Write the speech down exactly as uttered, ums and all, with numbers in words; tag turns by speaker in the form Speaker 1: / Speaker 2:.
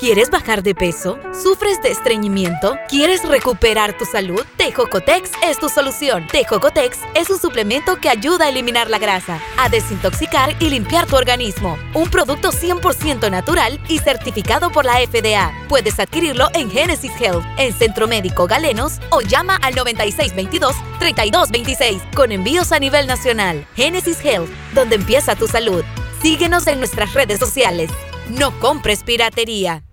Speaker 1: ¿Quieres bajar de peso? ¿Sufres de estreñimiento? ¿Quieres recuperar tu salud? Tejocotex es tu solución. Tejocotex es un suplemento que ayuda a eliminar la grasa, a desintoxicar y limpiar tu organismo. Un producto cien por ciento natural y certificado por la F D A. Puedes adquirirlo en Genesis Health, en Centro Médico Galenos o llama al noventa y seis veintidós, treinta y dos veintiséis con envíos a nivel nacional. Genesis Health, donde empieza tu salud. Síguenos en nuestras redes sociales. No compres piratería.